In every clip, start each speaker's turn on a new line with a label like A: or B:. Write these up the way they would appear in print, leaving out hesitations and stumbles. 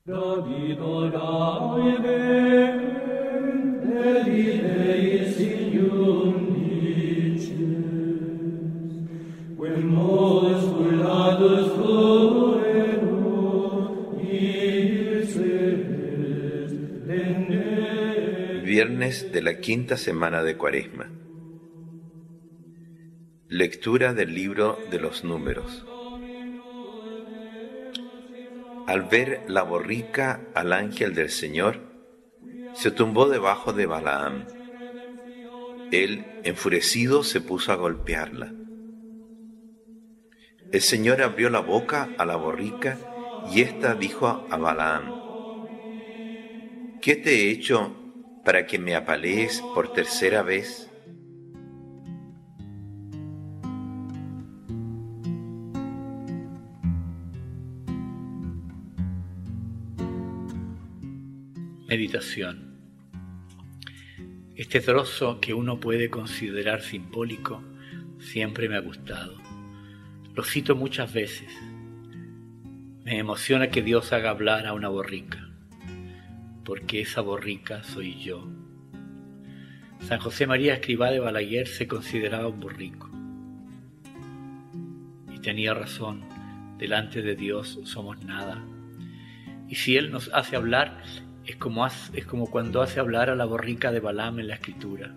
A: David orae eis iundices, quem nos curados fueron,
B: Viernes de la quinta semana de Cuaresma. Lectura del libro de los Números. Al ver la borrica al ángel del Señor, se tumbó debajo de Balaam. Él, enfurecido, se puso a golpearla. El Señor abrió la boca a la borrica y ésta dijo a Balaam: ¿Qué te he hecho para que me apalees por tercera vez?
C: Meditación. Este trozo, que uno puede considerar simbólico, siempre me ha gustado. Lo cito muchas veces. Me emociona que Dios haga hablar a una borrica, porque esa borrica soy yo. San José María Escrivá de Balaguer se consideraba un borrico. Y tenía razón, delante de Dios somos nada. Y si Él nos hace hablar, es como cuando hace hablar a la borrica de Balaam en la Escritura.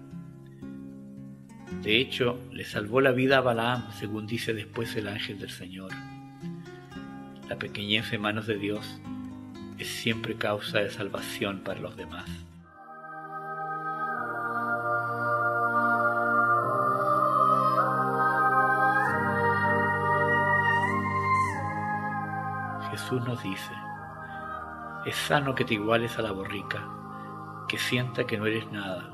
C: De hecho, le salvó la vida a Balaam, según dice después el ángel del Señor. La pequeñez en manos de Dios es siempre causa de salvación para los demás. Jesús nos dice: es sano que te iguales a la borrica, que sienta que no eres nada.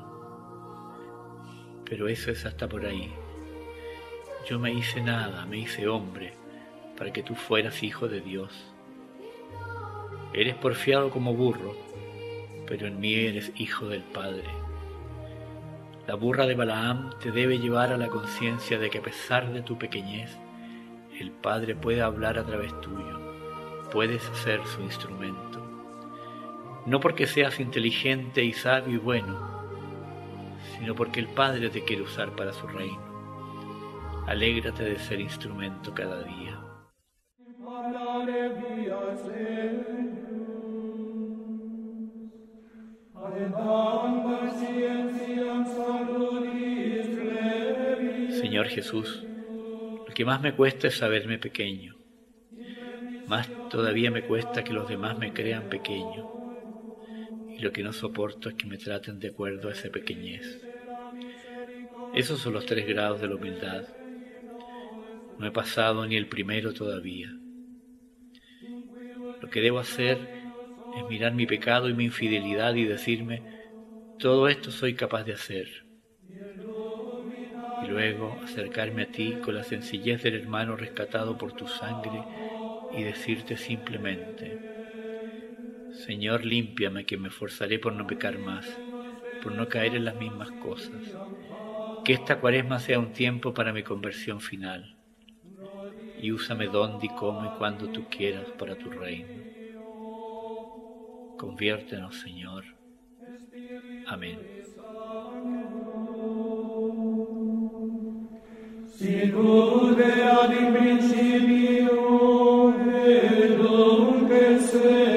C: Pero eso es hasta por ahí. Yo me hice nada, me hice hombre, para que tú fueras hijo de Dios. Eres porfiado como burro, pero en mí eres hijo del Padre. La burra de Balaam te debe llevar a la conciencia de que a pesar de tu pequeñez, el Padre puede hablar a través tuyo, puedes ser su instrumento. No porque seas inteligente y sabio y bueno, sino porque el Padre te quiere usar para su reino. Alégrate de ser instrumento cada día. Señor Jesús, lo que más me cuesta es saberme pequeño. Más todavía me cuesta que los demás me crean pequeño. Y lo que no soporto es que me traten de acuerdo a esa pequeñez. Esos son los 3 grados de la humildad. No he pasado ni el primero todavía. Lo que debo hacer es mirar mi pecado y mi infidelidad y decirme: todo esto soy capaz de hacer. Y luego acercarme a ti con la sencillez del hermano rescatado por tu sangre y decirte simplemente: Señor, límpiame, que me esforzaré por no pecar más, por no caer en las mismas cosas. Que esta Cuaresma sea un tiempo para mi conversión final. Y úsame donde y cómo y cuando tú quieras para tu reino. Conviértenos, Señor. Amén.
A: Sicut erat in principio et nunc et